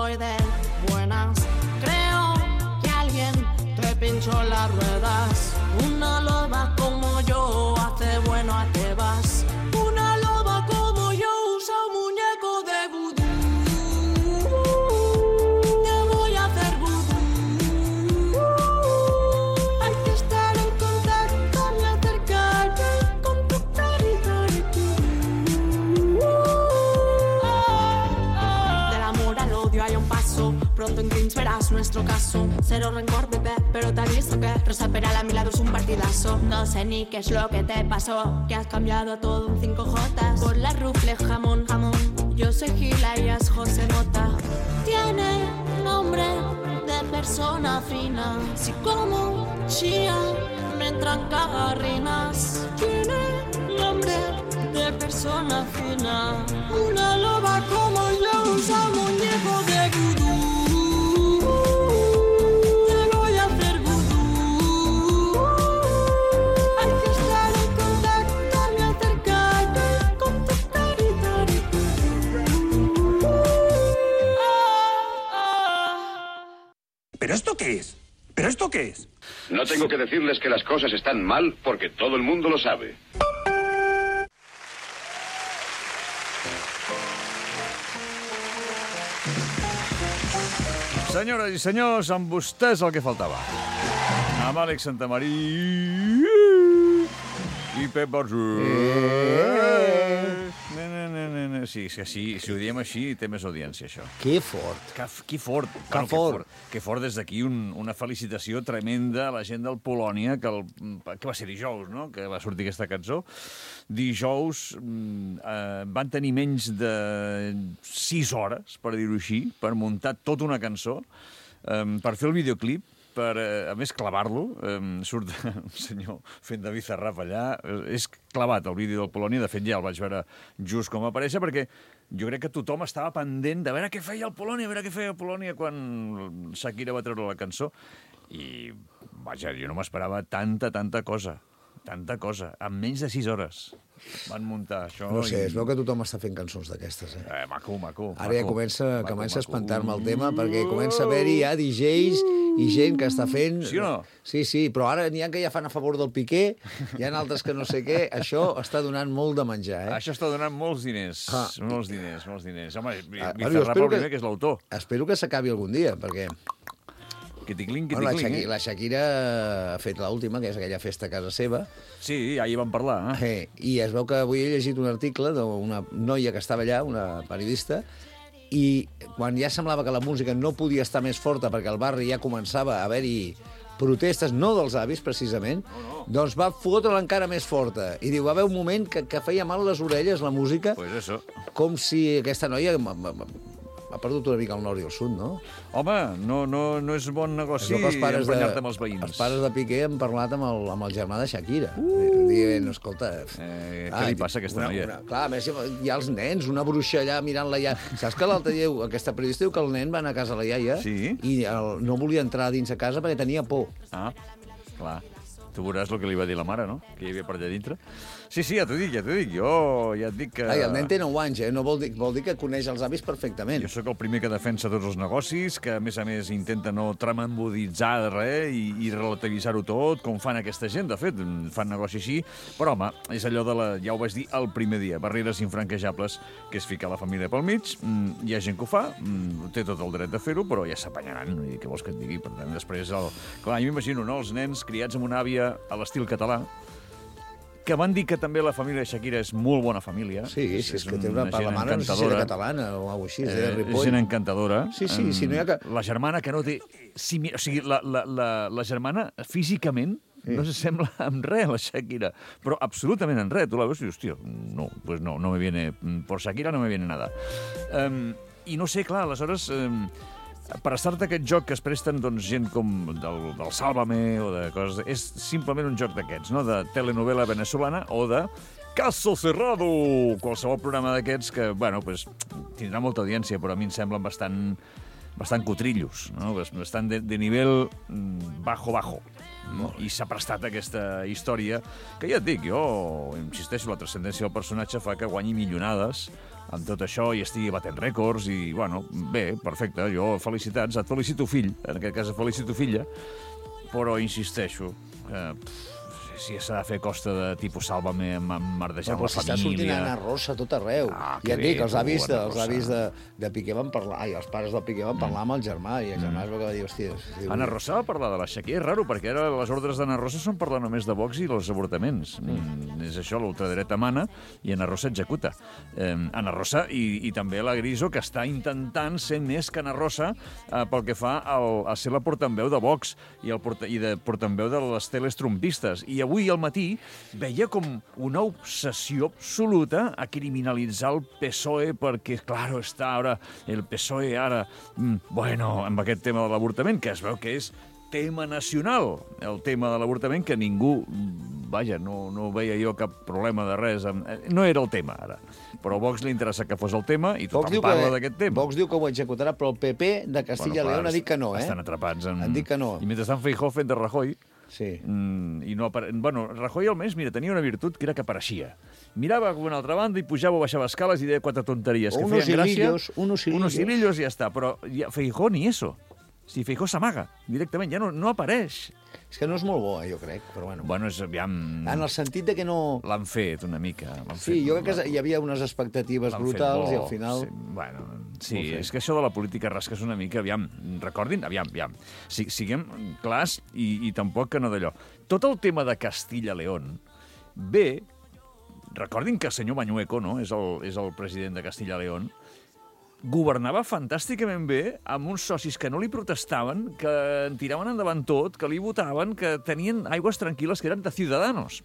soy de buenas. Creo que alguien te pinchó las ruedas. Una loba como yo hace bueno a te vas. Una loba como yo usa un muñeco de vudú. Te voy a hacer vudú. Hay que estar en contacto y acercarme con tu carita de tu. Del amor al odio hay un paso. Pronto en Cringe verás nuestro caso. Cero rencor, bebé, pero te aviso que Rosa Peral a mi lado es un partidazo. No sé ni qué es lo que te pasó, que has cambiado todo un 5J. Por la rufle jamón, jamón. Yo soy Gila y es José Mota. Tiene nombre de persona fina. Si como chía me entran cagarrinas. Tiene nombre de persona fina. Una loba como yo usa muñeco de vudú. ¿Pero esto qué es? ¿Pero esto qué es? No tengo que decirles que las cosas están mal porque todo el mundo lo sabe. Senyores i senyors, amb vostès el que faltava. Amb Àlex Santamarí i Pep Borzú. Sí, si ho diem així, té més audiència, això. Que fort. Que fort. Que fort des d'aquí, una felicitació tremenda a la gent del Polònia, que va ser dijous, no?, que va sortir aquesta cançó. Dijous van tenir menys de 6 hores, per dir-ho així, per muntar tota una cançó, per fer el videoclip, per, a més, clavar-lo. Surt un senyor fent de Bizarrap allà. És clavat el vídeo del Polònia. De fet, ja el vaig veure just com aparèixer, perquè jo crec que tothom estava pendent de veure què feia el Polònia, quan Shakira va treure la cançó. I, vaja, jo no m'esperava tanta cosa. Tanta cosa. En menys de 6 hores van muntar això. No sé, es veu que tothom està fent cançons d'aquestes, Maco. Ara ja comença a espantar-me el tema, perquè comença a haver-hi ja DJs i gent que està fent... Sí o no? Sí, però ara n'hi ha que ja fan a favor del Piqué, hi ha altres que no sé què. Això està donant molt de menjar, Això està donant molts diners. Molts diners. Home, Bizarrap el primer, que és l'autor. Espero que s'acabi algun dia, perquè... La Shakira ha fet l'última, que és aquella festa a casa seva. Sí, ahir vam parlar. I es veu que avui he llegit un article d'una noia que estava allà, una periodista, i quan ja semblava que la música no podia estar més forta perquè al barri ja començava a haver-hi protestes, no dels avis, precisament, doncs va fotre-la encara més forta. I diu, va haver un moment que feia mal les orelles, la música, com si aquesta noia... Ha perdut una mica el nord i el sud, no? Home, no és bon negoci emprenyar-te amb els veïns. Els pares de Piqué han parlat amb el germà de Shakira. Dient, escolta... Què li passa a aquesta noia? Clar, a més, hi ha els nens, una bruixa allà mirant la iaia. Saps que l'altre dia, aquesta periodista diu que el nen va anar a casa la iaia i no volia entrar dins a casa perquè tenia por. Clar. Tu veuràs el que li va dir la mare, no?, que hi havia per allà dintre. Sí, ja t'ho dic. Jo ja et dic que... El nen té 9 anys, no vol dir que coneix els avis perfectament. Jo sóc el primer que defensa tots els negocis, que a més intenta no tramemboditzar de res i relativitzar-ho tot, com fan aquesta gent. De fet, fan negoci així. Però, home, és allò ja ho vaig dir el primer dia, barreres infranquejables, que és ficar la família pel mig. Hi ha gent que ho fa, té tot el dret de fer-ho, però ja s'apanyaran. Què vols que et digui? Per tant, després... Clar, jo m'imagino, no?, els nens criats amb una àvia a l'estil català, que van dir que també la família de Shakira és molt bona família. Sí, és que té una part, la mare no sé si era catalana o alguna cosa així, de Ripoll. És gent encantadora. Sí, si no hi ha que... La germana que no té... O sigui, la germana físicament no s'assembla en res, la Shakira, però absolutament en res. Tu la veus i dius, hòstia, no me viene... Por Shakira no me viene nada. I no sé, clar, aleshores... Per estar-te aquest joc que es presten gent com del Sálvame o de coses... És simplement un joc d'aquests, no?, de telenovela venezolana o de Caso Cerrado, qualsevol programa d'aquests que, bueno, pues, tindrà molta audiència, però a mi em semblen bastant cutrillos, no?, bastant de nivell bajo. I s'ha prestat aquesta història, que ja et dic, jo insisteixo, la transcendència del personatge fa que guanyi milionades amb tot això i estigui batent rècords i, bueno, bé, perfecte, jo felicitats, et felicito fill, en aquest cas et felicito filla, però insisteixo, si s'ha de fer costa de tipus Sálvame, merdejant la família... Però si està sortint Ana Rosa tot arreu. Ja et dic, els avis de Piqué van parlar... Ai, els pares del Piqué van parlar amb el germà, i el germà es va dir, hòstia... Ana Rosa va parlar de la Shakira, és raro, perquè ara les ordres d'Ana Rosa són parlar només de Vox i els avortaments. És això, l'ultradreta mana, i Ana Rosa executa. Ana Rosa i també la Griso, que està intentant ser més que Ana Rosa pel que fa a ser la portaveu de Vox i de portaveu de les teles trumpistes. I avui al matí veia com una obsessió absoluta a criminalitzar el PSOE perquè, claro, està ara el PSOE ara, bueno, amb aquest tema de l'avortament, que es veu que és tema nacional, el tema de l'avortament, que ningú, vaja, no veia jo cap problema de res. No era el tema, ara. Però a Vox li interessa que fos el tema i tothom parla d'aquest tema. Vox diu que ho executarà, però el PP de Castilla i León ha dit que no, Estan atrapats en... Han dit que no. I mentrestant Feijóo fent de Rajoy... Sí. I no bueno, Rajoy almenys, mira, tenia una virtut que era que apareixia. Mirava a una altra banda i pujava o baixava escales i deia 4 tonteries que feien gràcia. Unos hilillos i ja està. Però Feijóo ni eso. Si Feijóo s'amaga directament, ja no apareix. És que no és molt bo, jo crec, però bueno. Bueno, és, aviam... En el sentit de que no... L'han fet una mica. Sí, jo crec que hi havia unes expectatives brutals i al final... Sí, bueno, sí, és que això de la política rasca és una mica, aviam, recordin, aviam. Siguem clars i tampoc que no d'allò. Tot el tema de Castilla-León ve... Recordin que el senyor Mañueco, no?, és el president de Castilla-León, governava fantàsticament bé amb uns socis que no li protestaven, que en tiraven endavant tot, que li votaven, que tenien aigües tranquil·les, que eren de Ciudadanos.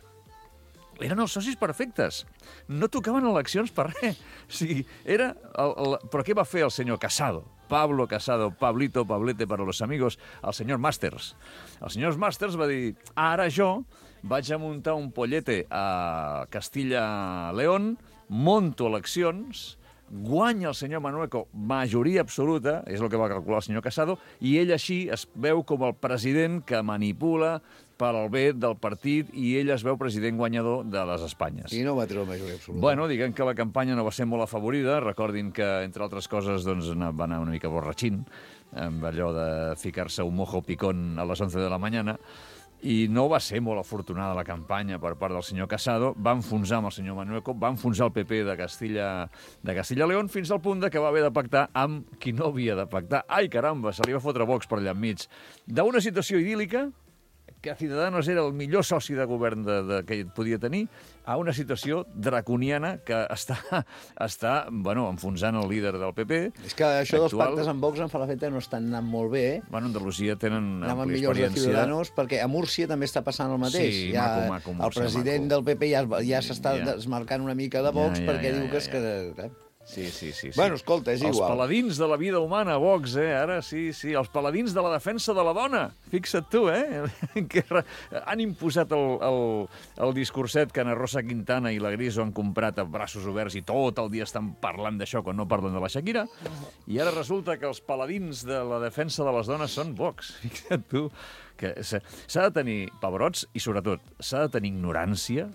Eren els socis perfectes. No tocaven eleccions per res. O sigui, era... Però què va fer el senyor Casado? Pablo Casado, Pablito, Pablete para los amigos, el senyor Masters. El senyor Masters va dir, ara jo vaig a muntar un pollete a Castilla-León, monto eleccions, guanya el senyor Mañueco majoria absoluta, és el que va calcular el senyor Casado, i ell així es veu com el president que manipula per al bé del partit i ell es veu president guanyador de les Espanyes. I no va treure majoria absoluta. Bueno, diguem que la campanya no va ser molt afavorida. Recordin que, entre altres coses, doncs, va anar una mica borratxín, amb allò de ficar-se un mojo picón a les 11 de la mañana, i no va ser molt afortunada la campanya per part del senyor Casado. Va enfonsar amb el senyor Mañueco, va enfonsar el PP de Castilla-León, fins al punt que va haver de pactar amb qui no havia de pactar. Ai, caramba, se li va fotre Vox per allà enmig. D'una situació idíl·lica, que Ciudadanos era el millor soci de govern que podia tenir, a una situació draconiana que està enfonsant el líder del PP. És que això dels pactes amb Vox em fa l'efecte que no estan anant molt bé. Bueno, a Andalusia tenen àmplia experiència. De Ciudadanos, perquè a Múrcia també està passant el mateix. Sí, maco. El president del PP ja s'està desmarcant una mica de Vox perquè diu que és que... Sí. Bueno, escolta, és igual. Els paladins de la vida humana, Vox, ara, sí. Els paladins de la defensa de la dona. Fixa't tu, que han imposat el discurset que Ana Rosa Quintana i la Griso han comprat a braços oberts i tot el dia estan parlant d'això quan no parlen de la Shakira. I ara resulta que els paladins de la defensa de les dones són Vox. Fixa't tu. Que s'ha de tenir pebrots i, sobretot, s'ha de tenir ignorància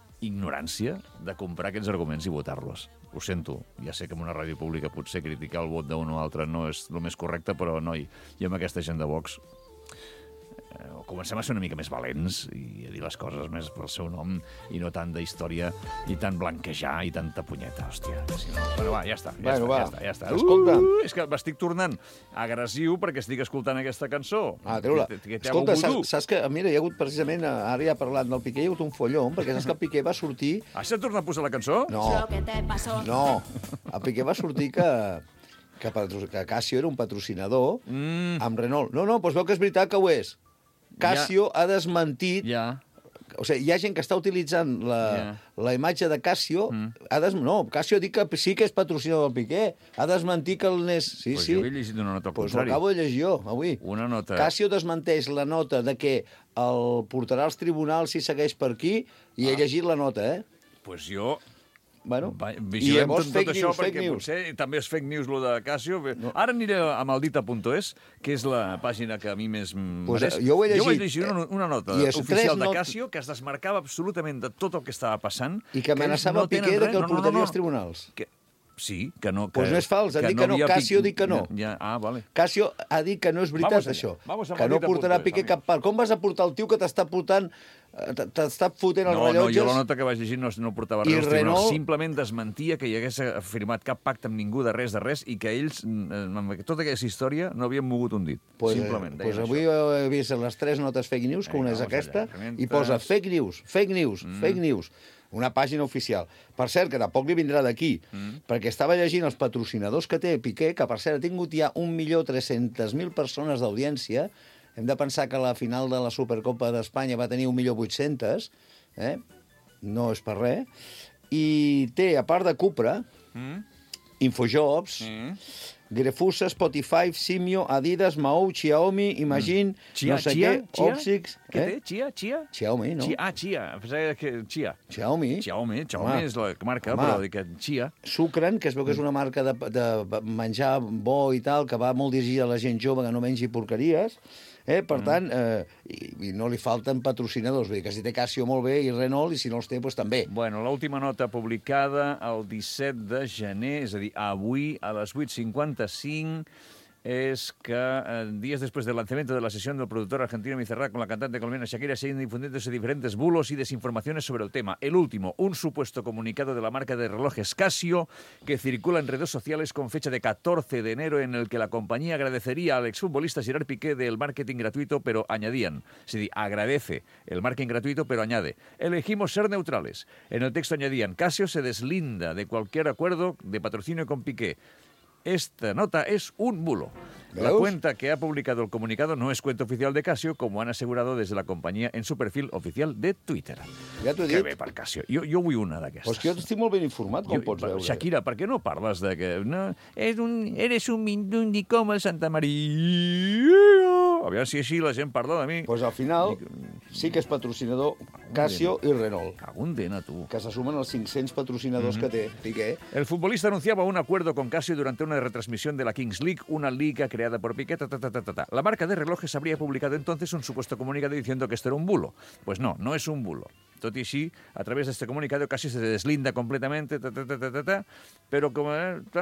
de comprar aquests arguments i votar-los. Ho sento, ja sé que en una ràdio pública potser criticar el vot d'un o altre no és el més correcte, però, noi, jo amb aquesta gent de Vox comencem a ser una mica més valents i a dir les coses més pel seu nom i no tant d'història i tant blanquejar i tanta punyeta, hòstia. Bueno, va, ja està. Escolta. És que m'estic tornant agressiu perquè estic escoltant aquesta cançó. Treu-la. Escolta, saps que, mira, hi ha hagut precisament, ara ja parlant del Piqué, hi ha hagut un follon, perquè saps que el Piqué va sortir... S'ha tornat a posar la cançó? No. El Piqué va sortir que Casio era un patrocinador amb Renault. No, doncs veu que és veritat que ho és. Casio ha desmentit... O sigui, hi ha gent que està utilitzant la imatge de Casio. Casio ha dit que sí que és patrocinador del Piqué. Ha desmentit que el n'és... Sí. Jo havia llegit una nota al contrari. Ho acabo de llegir jo, avui. Una nota... Casio desmenteix la nota de que el portarà als tribunals si segueix per aquí i he llegit la nota, Pues jo Bueno, vigilem llavors tot fake això news, perquè fake news. potser també és fake news, lo de Casio. No. Ara aniré a maldita.es, que és la pàgina que a mi més m'interessa. Jo ho he llegit. Jo vaig llegir una nota I és oficial de tres Casio que es desmarcava absolutament de tot el que estava passant. I que amenaçava Piqué que el portaria als tribunals. Sí, que no... Doncs no és fals, han dit que no. Casio diu que no. Vale. Casio ha dit que no és veritat, això. Que no portarà Piqué cap part. Com vas a portar el tio que t'està portant... T'està fotent els rellotges? No, jo la nota que vaig llegir no portava res als tribunals. Simplement desmentia que hi hagués firmat cap pacte amb ningú de res i que ells, amb tota aquesta història, no havien mogut un dit. Simplement. Doncs avui he vist les 3 notes fake news, que una és aquesta, i posa fake news. Una pàgina oficial. Per cert, que tampoc li vindrà d'aquí, perquè estava llegint els patrocinadors que té Piqué, que per cert ha tingut ja 1.300.000 persones d'audiència. Hem de pensar que la final de la Supercopa d'Espanya va tenir 1.800.000, no és per res. I té, a part de Cupra, Infojobs, Grefusa, Spotify, Simio, Adidas, Mahou, Xiaomi, Imagine, no sé què, Opsix... Què té? Chia? Xiaomi, no? Chia. Pensava que Chia. Xiaomi és la marca, però dic que Chia. Sucren, que es veu que és una marca de menjar bo i tal, que va molt dirigida a la gent jove que no mengi porqueries. Per tant, i no li falten patrocinadors. Vull dir que si té Casio molt bé i Renault, i si no els té, doncs també. Bueno, l'última nota publicada el 17 de gener, és a dir, avui a les 8:55, es que días después del lanzamiento de la sesión del productor argentino Mizerra con la cantante colombiana Shakira siguen difundiéndose diferentes bulos y desinformaciones sobre el tema. El último, un supuesto comunicado de la marca de relojes Casio que circula en redes sociales con fecha de 14 de enero en el que la compañía agradecería al exfutbolista Gerard Piqué del marketing gratuito, pero añadían, es decir, agradece el marketing gratuito, pero añade, elegimos ser neutrales. En el texto añadían, Casio se deslinda de cualquier acuerdo de patrocinio con Piqué. Esta nota es un bulo. La cuenta que ha publicado el comunicado no es cuenta oficial de Casio, como han asegurado desde la compañía en su perfil oficial de Twitter. Ja t'ho he dit. Que bé per Casio. Jo vull una d'aquestes. Pues que jo estic molt ben informat, com pots veure. Shakira, per què no parles de que... No, eres un mindundi com el Santa Maria. Aviam si així la gent parla de mi. Pues al final sí que és patrocinador Casio i Renault. Condena, tu. Que se sumen els 500 patrocinadors que té Piqué. El futbolista anunciaba un acuerdo con Casio durante una retransmisión de la Kings League, una liga creada por Piqué. La marca de relojes habría publicado entonces un supuesto comunicado diciendo que esto era un bulo. Pues no, no es un bulo. Tot i així, a través de este comunicado casi se deslinda completamente, pero como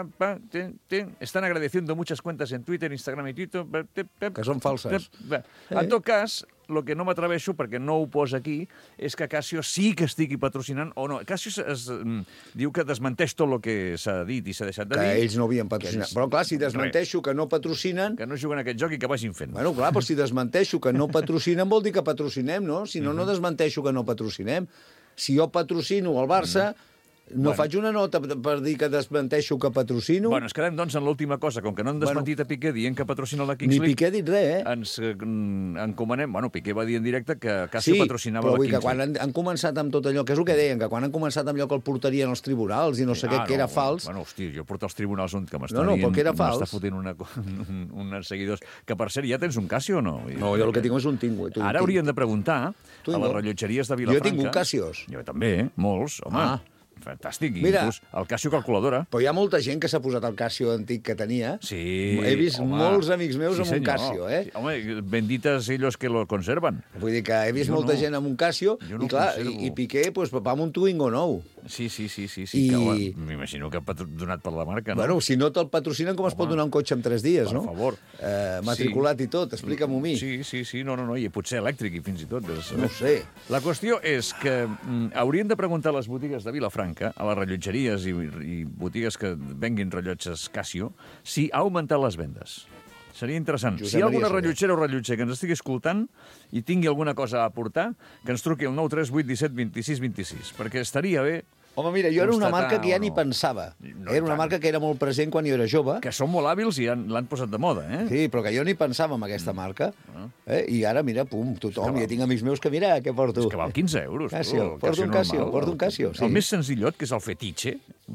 están agradeciendo muchas cuentas en Twitter, Instagram y Twitter... Que són falses. En tot cas, el que no m'atreveixo, perquè no ho posa aquí, és que Casio sí que estigui patrocinant, o no. Casio diu que desmenteix tot el que s'ha dit i s'ha deixat de dir. Que ells no havien patrocinat. Però clar, si desmenteixo que no patrocinen... Que no juguen a aquest joc i que vagin fent. Bueno, clar, però si desmenteixo que no patrocinen vol dir que patrocinem, no? Si no, no desmenteixo que no patrocinem. Si jo patrocino el Barça... No faig una nota per dir que desmenteixo que patrocino? Bueno, ens quedem, doncs, en l'última cosa. Com que no han desmentit a Piqué dient que patrocina la Kings League... Ni Piqué ha dit res, Ens encomanem... Bueno, Piqué va dir en directe que Casio patrocinava la Kings League. Sí, però quan han començat amb tot allò, que és el que deien, que quan han començat amb allò que el portarien als tribunals i no sé què, que era fals... Bueno, hosti, jo porto als tribunals on que m'està dient... No, perquè era fals. M'està fotent uns seguidors... Que, per cert, ja tens un Casio o no? No, jo el que tinc és un Tingo. Ara hauríem de preguntar a les rellotgeries de Vilafranca... Jo he tingut Casios. Jo també, molts, home. Fantàstic, inclús el Casio calculadora. Però hi ha molta gent que s'ha posat el Casio antic que tenia. Sí, he vist molts amics meus amb un Casio, Sí, home, bendites ellos que lo conservan. Vull dir que he vist molta gent amb un Casio i, clar, i Piqué pues, va amb un Twingo nou. Sí. M'imagino que ha donat per la marca, no? Bueno, si no te'l patrocinen, com es pot donar un cotxe en 3 dies, no? Per favor. Matriculat i tot, explica'm-ho a mi. Sí, no, i potser elèctric i fins i tot. No ho sé. La qüestió és que haurien de preguntar a les botigues de Vilafranca, a les rellotgeries i botigues que venguin rellotges Casio, si ha augmentat les vendes. Seria interessant. Si hi ha alguna rellotgera o rellotger que ens estigui escoltant i tingui alguna cosa a aportar, que ens truqui al 938 17 26 26, perquè estaria bé. Home, mira, jo era una marca que ja ni pensava. Era una marca que era molt present quan jo era jove. Que són molt hàbils i l'han posat de moda, eh? Sí, però que jo ni pensava en aquesta marca. I ara, mira, pum, tothom. Ja tinc amics meus que, mira, què porto? És que val 15 euros. Casio, porto un Casio. El més senzillot, que és el fetitxe,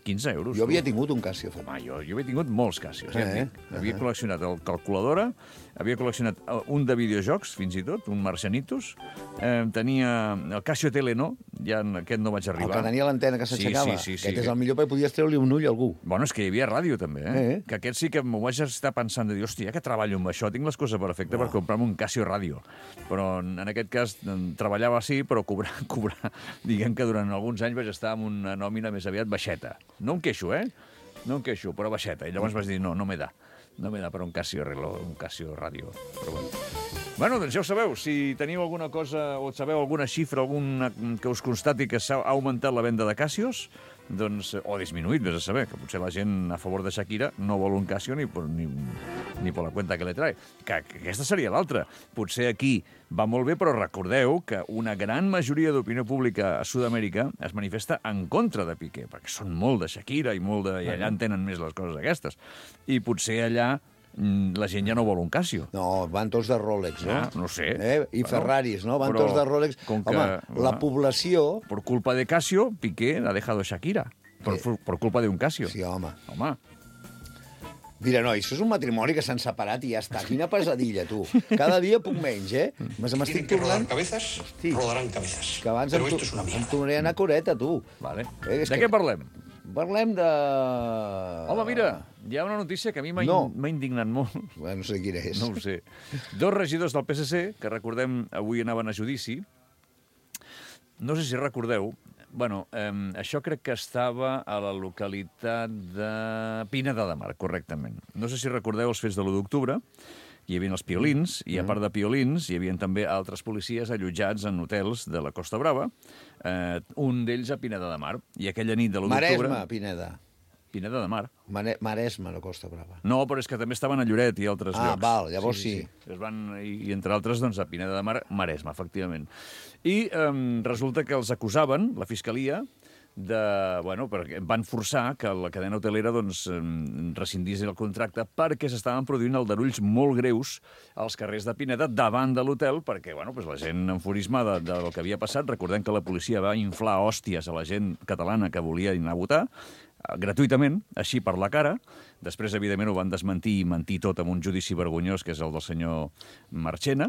15 euros. Jo havia tingut un Casio. Home, jo havia tingut molts Casios. Havia col·leccionat el calculadora, havia col·leccionat un de videojocs, fins i tot, un Marcianitos. Tenia el Casio Teleno, ja en aquest no vaig arribar. El que tenia l'antena que s'aixecava. Sí. Aquest és el millor perquè podies treure-li un ull a algú. Bueno, és que hi havia ràdio, també, Que aquest sí que m'ho vaig estar pensant de dir, hòstia, ja que treballo amb això, tinc les coses perfectes per comprar-me un Casio Ràdio. Però en aquest cas treballava així, però cobrar, diguem que durant alguns anys vaig estar amb una nòmina més aviat baixeta. No em queixo, No em queixo, però baixeta. I llavors vaig dir, no m'he da per un Casio reloj, un Casio Ràdio. Però bueno, doncs ja ho sabeu, si teniu alguna cosa o sabeu alguna xifra, alguna que us constati que s'ha augmentat la venda de Casios, doncs, o disminuït, vés a saber, que potser la gent a favor de Shakira no vol un Casio ni per la cuenta que le trae. Que aquesta seria l'altra. Potser aquí va molt bé, però recordeu que una gran majoria d'opinió pública a Sud-amèrica es manifesta en contra de Piqué, perquè són molt de Shakira i allà entenen més les coses aquestes. I potser allà la gent ja no vol un Casio. No, van tots de Rolex, no? No sé. I Ferraris, no? Van tots de Rolex. Home, la població... Por culpa de Casio, Piqué ha dejado Shakira. Por culpa de un Casio. Sí, home. Mira, no, això és un matrimoni que s'han separat i ja està. Quina pesadilla, tu. Cada dia puc menys, M'estic tornant... Rodarán cabezas. Que abans em tornaré a anar coreta, tu. Vale. De què parlem? Parlem de... Home, mira, hi ha una notícia que a mi m'ha indignat molt. No sé quina és. No ho sé. 2 regidors del PSC, que recordem avui anaven a judici, no sé si recordeu, això crec que estava a la localitat de Pineda de Mar, correctament. No sé si recordeu els fets de l'1 d'octubre, hi havia els piolins, i a part de piolins hi havia també altres policies allotjats en hotels de la Costa Brava, un d'ells a Pineda de Mar. I aquella nit de l'1 d'octubre... Maresme, Pineda. Pineda de Mar. Maresme, la Costa Brava. No, però és que també estaven a Lloret i altres llocs. Val, llavors sí. I entre altres, doncs, a Pineda de Mar, Maresme, efectivament. I resulta que els acusaven, la Fiscalia, perquè van forçar que la cadena hotelera rescindís el contracte perquè s'estaven produint aldarulls molt greus als carrers de Pineda davant de l'hotel perquè la gent enfurismada del que havia passat, recordem que la policia va inflar hòsties a la gent catalana que volia anar a votar, gratuïtament, així per la cara. Després, evidentment, ho van desmentir i mentir tot amb un judici vergonyós, que és el del senyor Marchena.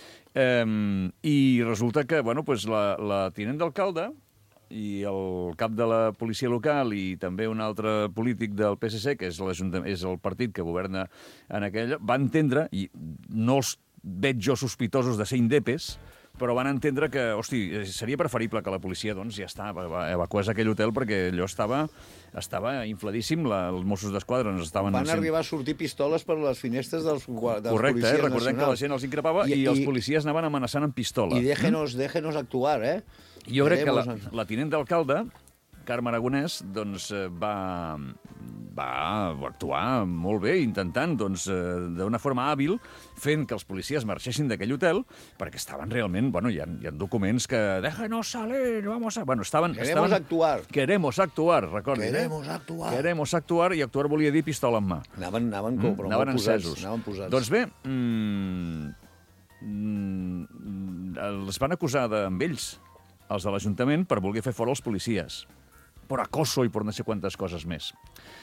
I resulta que la tinent d'alcalde i el cap de la policia local i també un altre polític del PSC, que és el partit que governa en aquella, va entendre, i no els veig jo sospitosos de ser indepes, però van entendre que, seria preferible que la policia ja evacués aquell hotel perquè allò estava infladíssim, els Mossos d'Esquadra ens estaven... Van arribar a sortir pistoles per les finestres dels policies nacionals. Correcte, recordem que la gent els increpava i els policies anaven amenaçant amb pistola. I déjenos actuar, Jo crec que la tinent d'alcalde, Carme Aragonès, va actuar molt bé, intentant, d'una forma hàbil, fent que els policies marxessin d'aquell hotel, perquè estaven realment... Hi ha documents que... Déjenos salir, vamos a... Queremos actuar. Queremos actuar, recordin. Queremos actuar, i actuar volia dir pistola en mà. Anaven encesos. Doncs bé, els van acusar amb ells, els de l'Ajuntament, per voler fer fora els policies. Per acoso i per no sé quantes coses més.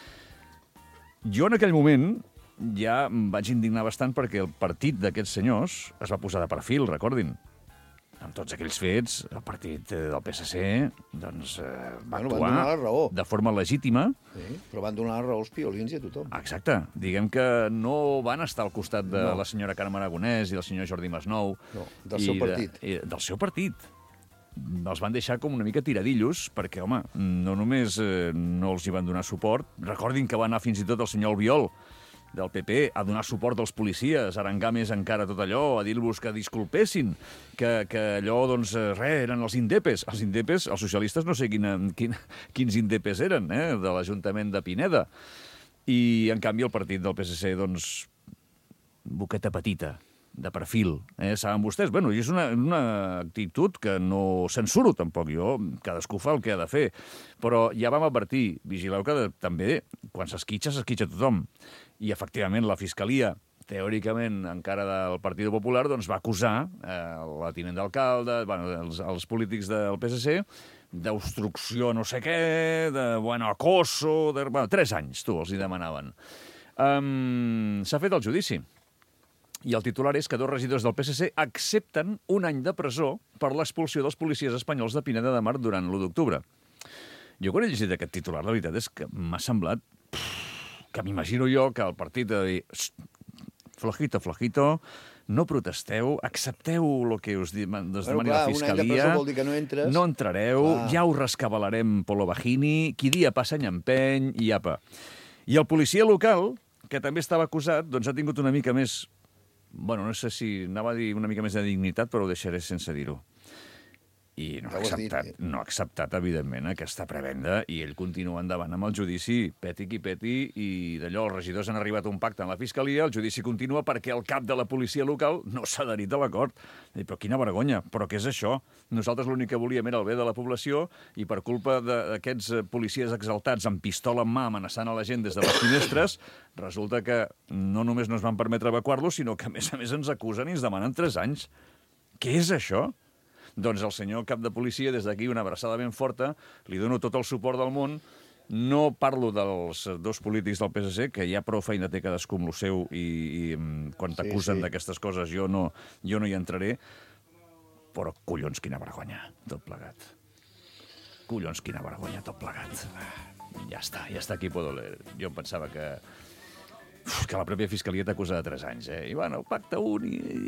Jo en aquell moment ja em vaig indignar bastant perquè el partit d'aquests senyors es va posar de perfil, recordin. Amb tots aquells fets, el partit del PSC va actuar de forma legítima. Sí, però van donar la raó als piolins i a tothom. Exacte. Diguem que no van estar al costat de la senyora Carme Aragonès i del senyor Jordi Masnou. No, del seu partit. Del seu partit. Els van deixar com una mica tiradillos, perquè, home, no només no els hi van donar suport, recordin que va anar fins i tot el senyor Albiol, del PP, a donar suport als policies, a arengar més encara tot allò, a dir-vos que disculpessin, que allò, eren els indepes. Els indepes, els socialistes, no sé quins indepes eren, de l'Ajuntament de Pineda. I, en canvi, el partit del PSC, boqueta petita, de perfil, saben vostès. Bueno, i és una actitud que no censuro, tampoc. Jo, cadascú fa el que ha de fer. Però ja vam advertir, vigileu que també, quan s'esquitxa tothom. I, efectivament, la Fiscalia, teòricament, encara del Partit Popular, va acusar la tinent d'alcalde, els polítics del PSC, d'obstrucció no sé què, acoso... 3 anys, tu, els hi demanaven. S'ha fet el judici. I el titular és que 2 regidors del PSC accepten un any de presó per l'expulsió dels policies espanyols de Pineda de Mar durant l'1 d'octubre. Jo, quan he llegit aquest titular, la veritat és que m'ha semblat que m'imagino jo que el partit de dir flojito, flojito, no protesteu, accepteu el que us demani la Fiscalia. Un any de presó vol dir que no entres. No entrareu, ja us rescabalarem Polo Bajini, qui dia passa any empeny, i apa. I el policia local, que també estava acusat, doncs ha tingut una mica més... Bueno, no sé si anava a dir una mica més de dignitat, però ho deixaré sense dir-ho. I no ha acceptat, evidentment, aquesta prebenda, i ell continua endavant amb el judici, peti qui peti, i d'allò els regidors han arribat a un pacte en la Fiscalia, el judici continua perquè el cap de la policia local no s'ha adherit a l'acord. Però quina vergonya, però què és això? Nosaltres l'únic que volíem era el bé de la població, i per culpa d'aquests policies exaltats amb pistola en mà amenaçant a la gent des de les finestres, resulta que no només no es van permetre evacuar-los, sinó que, a més, ens acusen i ens demanen 3 anys. Què és això? Doncs el senyor cap de policia, des d'aquí, una abraçada ben forta, li dono tot el suport del món. No parlo dels 2 polítics del PSC, que ja prou feina té cadascú amb el seu, i quan t'acusen d'aquestes coses jo no hi entraré, però collons, quina vergonya, tot plegat. Collons, quina vergonya, tot plegat. Ja està aquí puedo leer. Jo em pensava que la pròpia Fiscalia t'acusa de 3 anys, I bueno, pacta un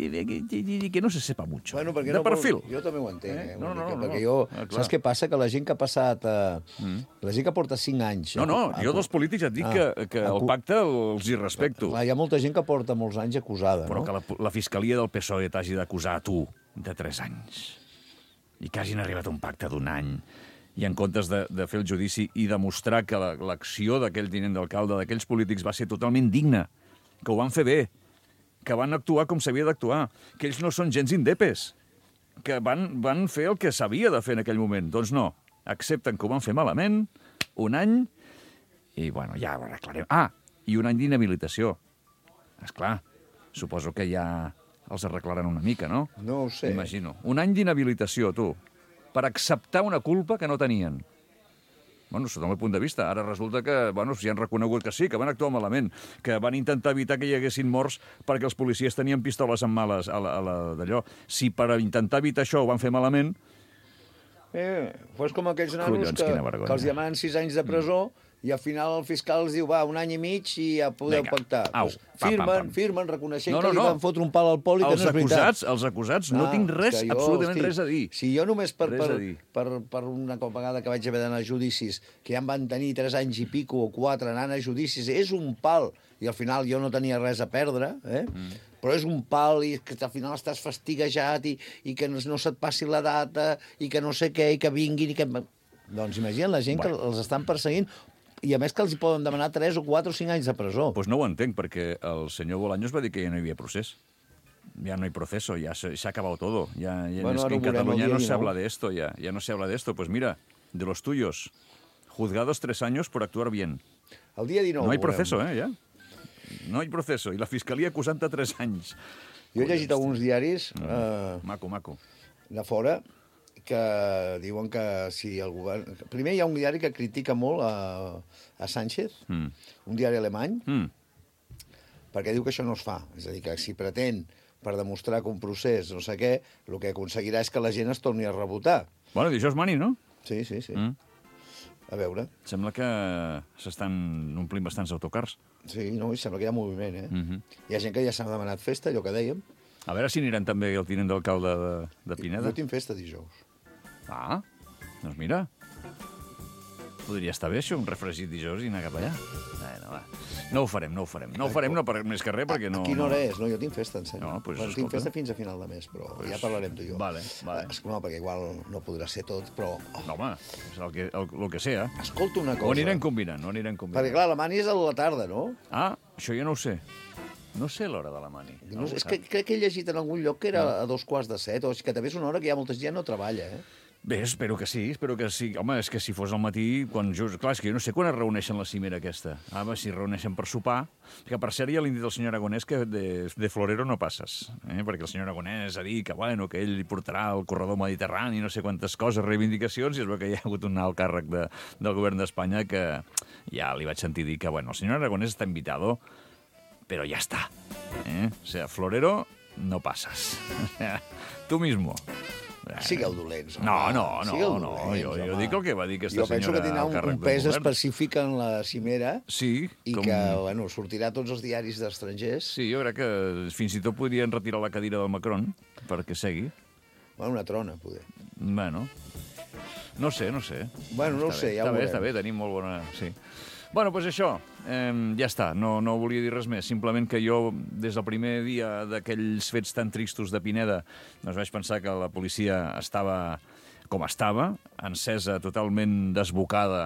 i que no se sepa mucho. Bueno, perquè de perfil. Jo també ho entenc, No. Perquè jo... Saps què passa? Que la gent que ha passat... La gent que porta 5 anys... Jo dels polítics et dic que el pacte els hi respecto. Hi ha molta gent que porta molts anys acusada, però no? que la Fiscalia del PSOE t'hagi d'acusar a tu de 3 anys i que hagin arribat a un pacte d'1 any, i en comptes de fer el judici i demostrar que l'acció d'aquell tinent d'alcalde, d'aquells polítics, va ser totalment digna, que ho van fer bé, que van actuar com s'havia d'actuar, que ells no són gens indepes, que van fer el que s'havia de fer en aquell moment. Doncs no, accepten que ho van fer malament, 1 any, i bueno, ja ho arreglarem. I 1 any d'inhabilitació. Esclar, suposo que ja els arreglaran una mica, no? No ho sé. Imagino. 1 any d'inhabilitació, tu, per acceptar una culpa que no tenien. Bueno, sota el meu punt de vista. Ara resulta que, si han reconegut que sí, que van actuar malament, que van intentar evitar que hi haguessin morts perquè els policies tenien pistoles en males d'allò. Si per intentar evitar això ho van fer malament... Fos com aquells nanos que els demanen 6 anys de presó i al final el fiscal els diu, 1 any i mig i ja podeu pactar. Firmen, reconeixent que li van fotre un pal al poli, que no és veritat. Els acusats no tinc absolutament res a dir. Si jo només per una vegada que vaig haver d'anar a judicis, que ja em van tenir 3 anys i pico o 4 anant a judicis, és un pal, i al final jo no tenia res a perdre, però és un pal i que al final estàs fastiguejat i que no se't passi la data i que no sé què, i que vinguin i que... Doncs imagina't la gent que els estan perseguint i a més que els hi poden demanar 3 o 4 o 5 anys de presó. Doncs no ho entenc, perquè el senyor Bolaños va dir que ja no hi havia procés. Ya no hay proceso, ya se ha acabado todo. En Cataluña no se habla de esto, ya no se habla de esto. Pues mira, de los tuyos, juzgados 3 años por actuar bien. El dia 19... No hay proceso, ya. No hay proceso. I la Fiscalia acusant-te 3 anys. Jo he llegit alguns diaris... Maco. De fora, que diuen que si el govern... Primer hi ha un diari que critica molt a Sánchez, un diari alemany, perquè diu que això no es fa. És a dir, que si pretén, per demostrar que un procés no sé què, el que aconseguirà és que la gent es torni a rebotar. Bueno, això és mani, no? Sí. A veure. Sembla que s'estan omplint bastants autocars. Sí, no, i sembla que hi ha moviment, Hi ha gent que ja s'ha demanat festa, allò que dèiem. A veure si aniran també el tinent d'alcalde de Pineda. Jo tinc festa dijous. Doncs mira. Podria estar bé, això, un refregit dijous i anar cap allà. No ho farem. No per més que res, perquè no... A quina hora és? No, jo tinc festa, en sèrio. No, pues, tinc festa fins a final de mes, però ja parlarem tu i jo. Vale. No, perquè igual no podrà ser tot, però... No, home, és el que sea. Escolta una cosa. Ho anirem combinant. Perquè, clar, la mani és a la tarda, no? Això ja no ho sé. No sé l'hora de la mani. És que crec que he llegit en algun lloc que era a 2:15, o sigui que també és una hora que ja molta gent no treballa, Bé, espero que sí. Home, és que si fos al matí, clar, és que jo no sé quan es reuneixen la cimera aquesta. Si reuneixen per sopar, que per cert ja li han dit al senyor Aragonès que de florero no passes, perquè el senyor Aragonès ha dit que ell portarà el corredor mediterrani, no sé quantes coses, reivindicacions, i es veu que hi ha hagut un alt càrrec del govern d'Espanya que ja li vaig sentir dir que, el senyor Aragonès està invitado, però ja està. O sea, florero no passes. Tu mismo. Sigueu dolents. No, jo dic el que va dir aquesta senyora. Jo penso que tindrà un pes específic en la cimera i que sortirà a tots els diaris d'estrangers. Sí, jo crec que fins i tot podrien retirar la cadira del Macron perquè segui. Una trona, poder. Bueno, no sé. Bueno, no ho sé, ja ho veurem. Està bé, tenim molt bona... Sí. Bueno, doncs això, ja està, no volia dir res més, simplement que jo, des del primer dia d'aquells fets tan tristos de Pineda, doncs vaig pensar que la policia estava com estava, encesa, totalment desbocada,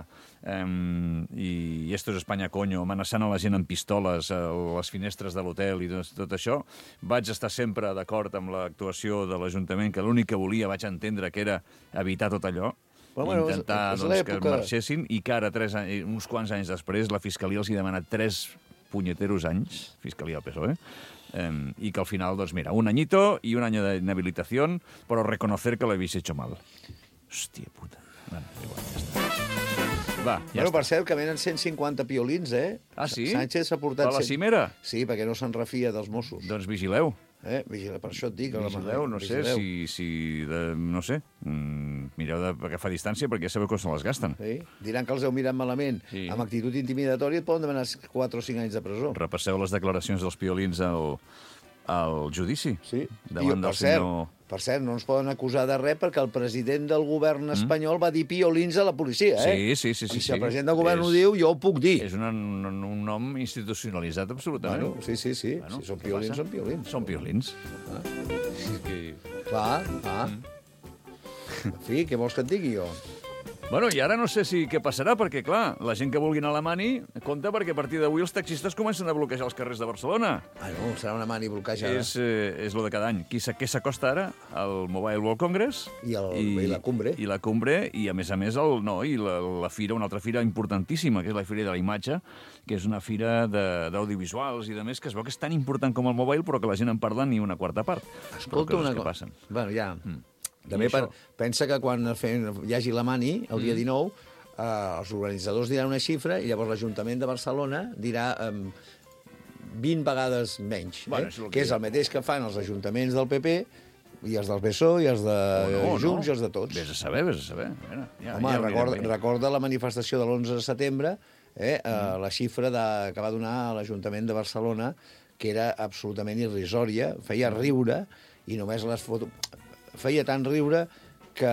i esto es Espanya, coño, amenaçant a la gent amb pistoles a les finestres de l'hotel i tot això. Vaig estar sempre d'acord amb l'actuació de l'Ajuntament, que l'únic que volia, vaig entendre, que era evitar tot allò, intentar que marxessin, i que ara, uns quants anys després, la Fiscalia els hi ha demanat 3 puñeteros anys, Fiscalia del PSOE, y que al final, doncs mira, un añito y un año de inhabilitación por reconocer que lo habéis hecho mal. Hòstia puta. Bueno, igual, ja està. Va, ja està. Per cert, que venen 150 piolins, Ah, sí? Sánchez s'ha portat... A la cimera? Sí, perquè no se'n refia dels Mossos. Doncs vigileu. Vigileu, per això et dic. Vigileu, no sé no sé, mireu d'agafar distància perquè ja sabeu com se les gasten. Sí? Diran que els heu mirat malament, amb actitud intimidatòria, et poden demanar 4 o 5 anys de presó. Repasseu les declaracions dels piolins al judici. Sí. Per cert, no ens poden acusar de res perquè el president del govern espanyol va dir piolins a la policia, Sí. I si el president del govern ho diu, jo ho puc dir. És un nom institucionalitzat, absolutament. Bueno, sí. Si són piolins, són piolins. Són piolins. Clar. En fi, què vols que et digui jo? Bueno, i ara no sé què passarà, perquè, clar, la gent que vulgui anar a la Mani, compta perquè a partir d'avui els taxistes comencen a bloquejar els carrers de Barcelona. No, serà una Mani bloquejada. És lo de cada any. Què s'acosta ara? El Mobile World Congress. I la Cumbre. I la Cumbre, i a més, la fira, una altra fira importantíssima, que és la Fira de la Imatge, que és una fira d'audiovisuals i de més, que es veu que és tan important com el mobile, però que la gent en parla ni una quarta part. Escolta una cosa. Bueno, ja... També pensa que quan hi hagi la Mani, el dia 19, els organitzadors diran una xifra i llavors l'Ajuntament de Barcelona dirà 20 vegades menys, que és el mateix que fan els ajuntaments del PP i els del PSOE i els de Junts i els de tots. Vés a saber. Home, recorda la manifestació de l'11 de setembre, la xifra que va donar l'Ajuntament de Barcelona, que era absolutament irrisòria, feia riure, i només les fotos... Feia tant riure que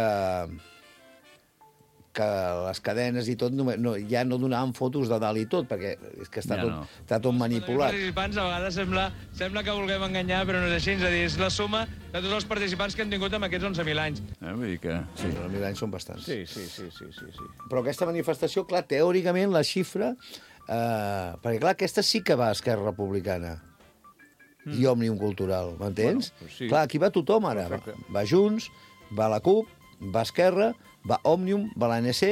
les cadenes i tot ja no donaven fotos de dalt i tot, perquè és que està tot manipulat. Els participants a vegades sembla que vulguem enganyar, però no és així. És a dir, és la suma de tots els participants que hem tingut en aquests 11.000 anys. Vull dir que... Sí, 11.000 anys són bastants. Sí. Però aquesta manifestació, clar, teòricament la xifra... perquè, clar, aquesta sí que va a Esquerra Republicana. I Òmnium Cultural, m'entens? Sí. Clar, aquí va tothom ara. Va Junts, va la CUP, va Esquerra, va Òmnium, va l'ANC...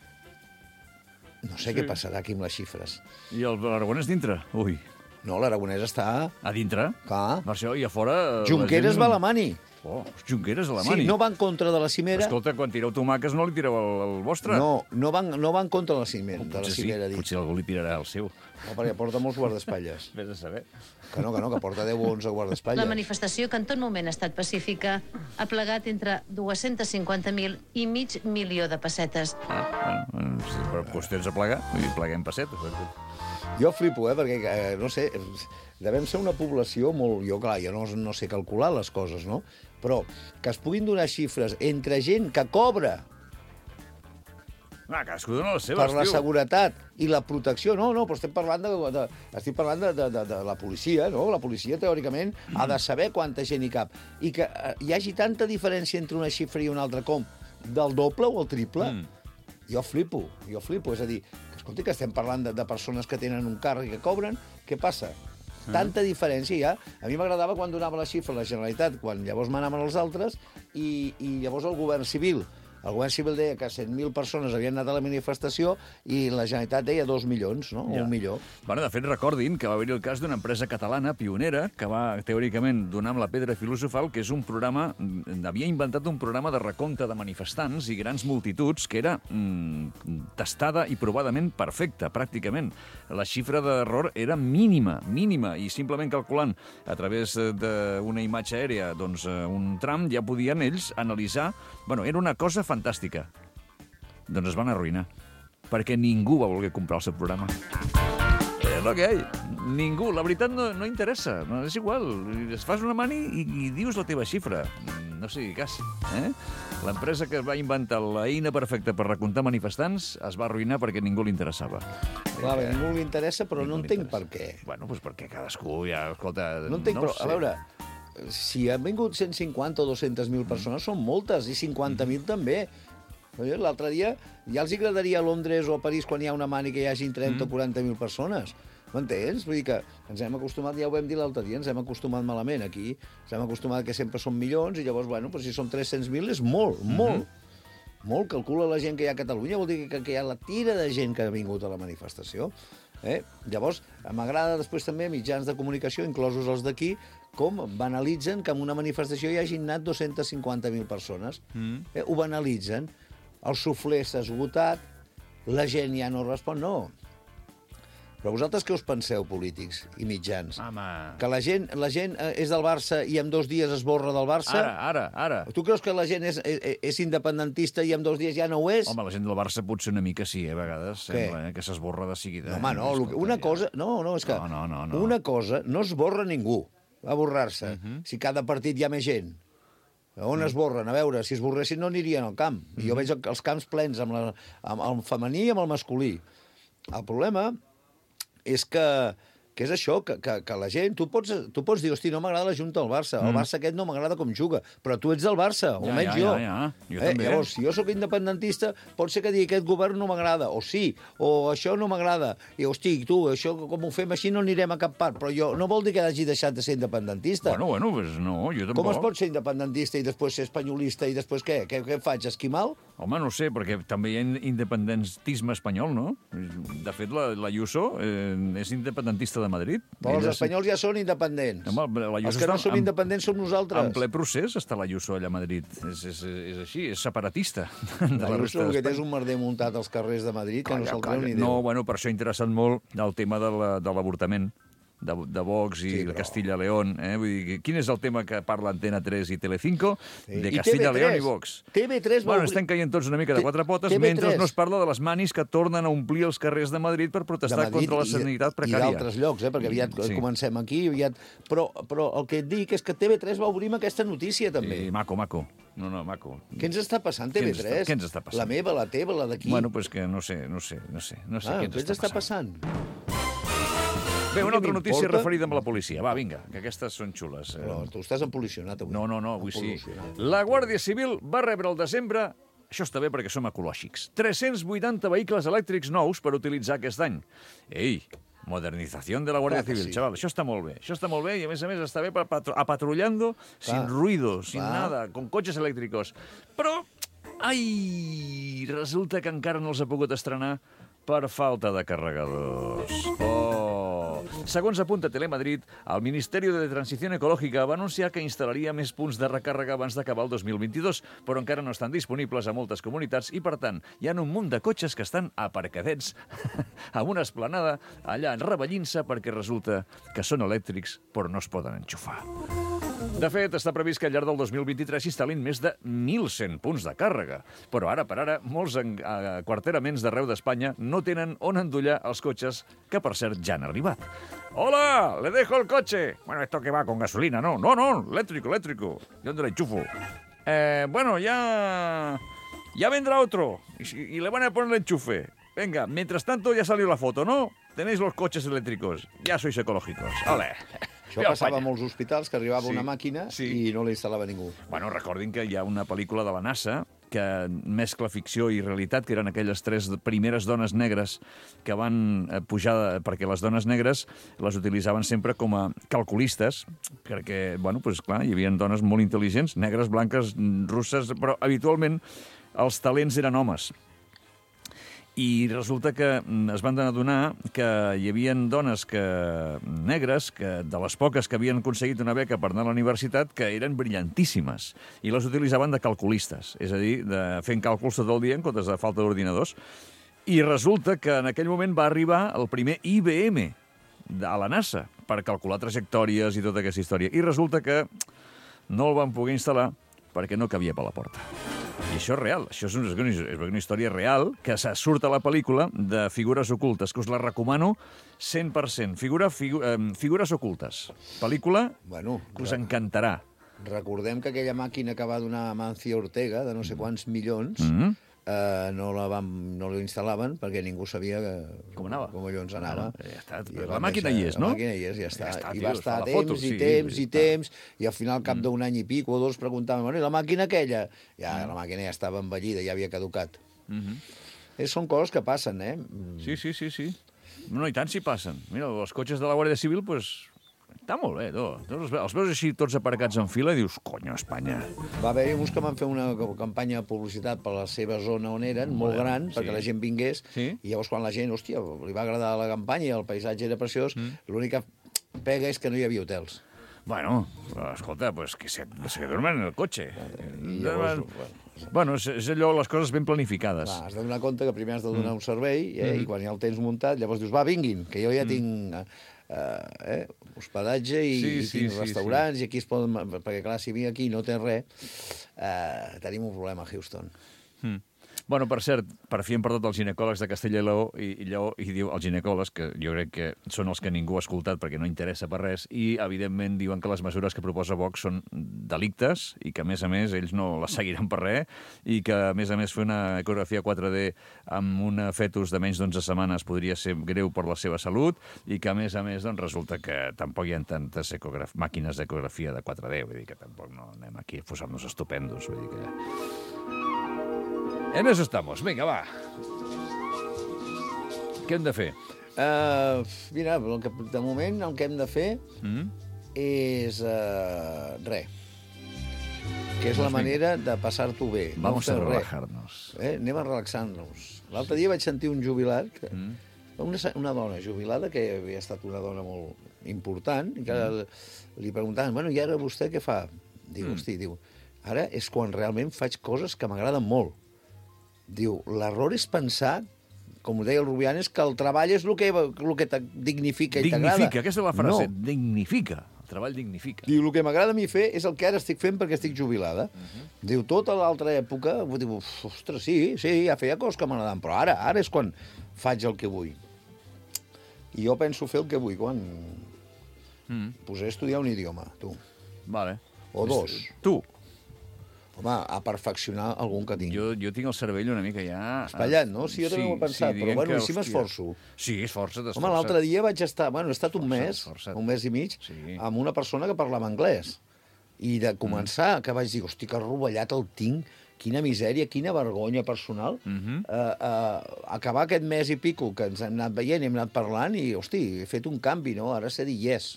No sé què passarà aquí amb les xifres. I l'Aragonès dintre? Ui. No, l'Aragonès està... A dintre? Clar. Per això, i a fora... Junqueras va a la Mani. Junqueras a la Mani. Sí, no va en contra de la cimera... Escolta, quan tireu tomàquets no li tireu el vostre? No va en contra de la cimera. Potser algú li tirarà el seu. No, perquè porta molts guardaespatlles. Vés a saber. Que porta 10 o 11 guardaespatlles. La manifestació, que en tot moment ha estat pacífica, ha plegat entre 250.000 i mig milió de pessetes. Per qüestions a plegar, pleguem pessetes. Jo flipo, perquè, no sé, devem ser una població molt... Jo, clar, no sé calcular les coses, no? Però que es puguin donar xifres entre gent que cobra cadascú dona les seves, per la seguretat i la protecció. No, però estic parlant de la policia, no? La policia, teòricament, ha de saber quanta gent hi cap. I que hi hagi tanta diferència entre una xifra i una altra com del doble o el triple, jo flipo. És a dir, escolti, que estem parlant de persones que tenen un càrrec i que cobren, què passa? Tanta diferència hi ha. A mi m'agradava quan donava la xifra a la Generalitat, quan llavors manaven els altres, i llavors el govern civil El govern civil deia que 100.000 persones havien anat a la manifestació i la Generalitat deia 2 milions, no? O 1 milió. Bueno, de fet, recordin que va haver-hi el cas d'una empresa catalana pionera que va, teòricament, donar amb la pedra filosofal, que és un programa... Havia inventat un programa de recompte de manifestants i grans multituds que era tastada i provadament perfecta, pràcticament. La xifra d'error era mínima, i simplement calculant a través d'una imatge aèria doncs, un tram, ja podien ells analitzar... Bueno, era una cosa fantàstica. Doncs es van arruïnar, perquè ningú va voler comprar el seu programa. És el que hi ha. Ningú. La veritat no interessa. No, és igual. Es fas una mani i dius la teva xifra. No sigui cas. L'empresa que va inventar l'eina perfecta per recomptar manifestants es va arruïnar perquè ningú li interessava. Clar, a ningú li interessa, però no entenc per què. Bueno, doncs perquè cadascú ja... Escolta, no entenc, però, a veure... Si han vingut 150 o 200.000 persones, són moltes, i 50.000 també. L'altre dia ja els agradaria a Londres o a París quan hi ha una mani que hi hagi 30 o 40.000 persones. M'entens? Vull dir que ens hem acostumat, ja ho vam dir l'altre dia, ens hem acostumat malament aquí. Ens hem acostumat que sempre són milions i llavors, bueno, si són 300.000 és molt, molt. Molt, calcula la gent que hi ha a Catalunya, vol dir que hi ha la tira de gent que ha vingut a la manifestació. Llavors, m'agrada després també mitjans de comunicació, inclosos els d'aquí, com banalitzen que en una manifestació hi hagin anat 250.000 persones. Ho banalitzen. El suflé s'ha esgotat, la gent ja no respon. No. Però vosaltres què us penseu, polítics i mitjans? Home. Que la gent és del Barça i en 2 dies es borra del Barça? Ara. Tu creus que la gent és independentista i en 2 dies ja no ho és? Home, la gent del Barça potser una mica sí, a vegades. Sembla que s'esborra de seguida. No, home, no. Una cosa... No, és que... No. Una cosa no es borra ningú. Va borrar-se. Si cada partit hi ha més gent. On es borren? A veure, si es borressin no anirien al camp. I jo veig els camps plens amb el femení i amb el masculí. El problema és que és això, que la gent... Tu pots dir, hosti, no m'agrada la Junta del Barça, el Barça aquest no m'agrada com juga, però tu ets del Barça, o almenys jo. Jo també. Llavors, si jo sóc independentista, pot ser que digui aquest govern no m'agrada, o sí, o això no m'agrada, i hosti, tu, això com ho fem així no anirem a cap part, però jo no vol dir que hagi deixat de ser independentista. Bueno, pues no, jo tampoc. Com es pot ser independentista i després ser espanyolista i després què? Què faig, esquimal? Home, no sé, perquè també hi ha independentisme espanyol, no? De fet, l'Ayuso és independentista de Madrid. Però els espanyols ja són independents. Home, els que no som independents som nosaltres. En ple procés està l'Ayuso allà a Madrid. És així, és separatista. L'Ayuso aquest és un merder muntat als carrers de Madrid que no se'l creu ni Déu. No, bueno, per això ha interessat molt el tema de l'avortament. De Vox i de Castilla-León. Vull dir, quin és el tema que parla Antena 3 i Telecinco? De Castilla-León i Vox. TV3 bueno, estem caient tots una mica de quatre potes mentre no es parla de les manis que tornen a omplir els carrers de Madrid per protestar contra la sanitat precària. I d'altres llocs, perquè aviat comencem aquí. Però el que et dic és que TV3 va obrir aquesta notícia, també. Sí, maco. No, maco. Què ens està passant, TV3? Què ens està passant? La meva, la teva, la d'aquí? Bueno, pues que no sé què ens està passant. Bé, una altra notícia referida amb la policia. Va, vinga, que aquestes són xules. Però tu estàs empolicionat avui. No, avui sí. La Guàrdia Civil va rebre al desembre... Això està bé perquè som ecològics. 380 vehicles elèctrics nous per utilitzar aquest any. Ei, modernització de la Guàrdia Civil, xaval. Això està molt bé. I a més està bé apatrullando sin ruido, sin nada, con coches elèctricos. Però, resulta que encara no els ha pogut estrenar per falta de carregadors. Segons apunta Telemadrid, el Ministeri de Transició Ecològica va anunciar que instal·laria més punts de recàrrega abans d'acabar el 2022, però encara no estan disponibles a moltes comunitats i, per tant, hi ha un munt de cotxes que estan aparcadets amb una esplanada allà enrevellint-se perquè resulta que són elèctrics però no es poden enxufar. De fet, està previst que al llarg del 2023 s'instal·lin més de 1.100 punts de càrrega. Però ara per ara, molts quarteraments d'arreu d'Espanya no tenen on endollar els cotxes, que per cert ja han arribat. Hola, le dejo el coche. Bueno, esto que va con gasolina, ¿no? No, eléctrico. ¿Dónde lo enchufo? Bueno, ya vendrá otro y le van a poner el enchufe. Venga, mientras tanto ya salió la foto, ¿no? Tenéis los coches eléctricos. Ya sois ecológicos. ¡Ole! Això passava a molts hospitals, que arribava una màquina i no la instal·lava ningú. Bueno, recordin que hi ha una pel·lícula de la NASA que mescla ficció i realitat, que eren aquelles 3 primeres dones negres que van pujar, perquè les dones negres les utilitzaven sempre com a calculistes, perquè, bueno, doncs clar, hi havia dones molt intel·ligents, negres, blanques, russes, però habitualment els talents eren homes. I resulta que es van adonar que hi havia dones negres, de les poques que havien aconseguit una beca per anar a la universitat, que eren brillantíssimes, i les utilitzaven de calculistes, és a dir, fent càlculs tot el dia en comptes de falta d'ordinadors. I resulta que en aquell moment va arribar el primer IBM a la NASA per calcular trajectòries i tota aquesta història. I resulta que no el van poder instal·lar perquè no cabia per la porta. I això és real, això és una història real que surt a la pel·lícula de Figures ocultes, que us la recomano 100%. Figures ocultes. Pel·lícula que us encantarà. Recordem que aquella màquina que va donar Amancio Ortega, de no sé quants milions, no la instal·laven perquè ningú sabia com collons anava. Ja està. La màquina hi és, no? La màquina hi és, ja està. I va estar temps, i al final, al cap d'un any i pic o dos, preguntaven, bueno, i la màquina aquella? Ja, la màquina ja estava envellida, ja havia caducat. Són coses que passen, eh? Sí. No, i tant si passen. Mira, els cotxes de la Guàrdia Civil, doncs, està molt bé, tu. Els veus així tots aparcats en fila i dius, conyo, Espanya. Va haver uns que van fer una campanya de publicitat per la seva zona on eren, molt gran, perquè la gent vingués, i llavors quan la gent, hòstia, li va agradar la campanya i el paisatge era preciós, l'única pega és que no hi havia hotels. Bueno, escolta, pues que se duermen en el cotxe. Bueno, és allò, les coses ben planificades. Has de donar compte que primer has de donar un servei i quan ja el tens muntat, llavors dius, va, vinguin, que jo ja tinc hospedatge i tinc restaurants i aquí es poden... Perquè, clar, si vinc aquí i no té res, tenim un problema a Houston. Bueno, per cert, per fi hem perdut els ginecòlegs de Castella i Lleó, i diu els ginecòlegs, que jo crec que són els que ningú ha escoltat perquè no interessa per res, i evidentment diuen que les mesures que proposa Vox són delictes i que, a més, ells no les seguiran per res, i que, a més, fer una ecografia 4D amb una fetus de menys d'11 setmanes podria ser greu per la seva salut, i que, a més, doncs, resulta que tampoc hi ha tantes màquines d'ecografia de 4D, vull dir que tampoc no anem aquí a posar-nos estupendos, vull dir que... En eso estamos. Vinga, va. Què hem de fer? Mira, de moment el que hem de fer és res. Que és la manera de passar-t'ho bé. Vamos a relajar-nos. Anem a relaxar-nos. L'altre dia vaig sentir un jubilat, una dona jubilada, que havia estat una dona molt important, i que li preguntaven, bueno, i ara vostè què fa? Diu, hosti, ara és quan realment faig coses que m'agraden molt. Diu, l'error és pensar, com ho deia el Rubianes, que el treball és el que te dignifica i t'agrada. Dignifica, aquesta és la frase, dignifica. El treball dignifica. Diu, el que m'agrada a mi fer és el que ara estic fent perquè estic jubilada. Diu, tota l'altra època, diu, ostres, sí, ja feia coses que m'agraden, però ara és quan faig el que vull. I jo penso fer el que vull quan posaré a estudiar un idioma, tu. Vale. O dos. Tu. Home, a perfeccionar algun que tinc. Jo tinc el cervell una mica ja... Espatllat, no? Sí, jo també ho he pensat, però bueno, si m'esforço. Sí, esforça't. Home, l'altre dia vaig estar... Bueno, he estat un mes i mig, amb una persona que parlava anglès. I de començar, que vaig dir, hosti, que rovellat el tinc, quina misèria, quina vergonya personal. Acabar aquest mes i pico que ens hem anat veient, hem anat parlant, i, hosti, he fet un canvi, no? Ara sé dir yes.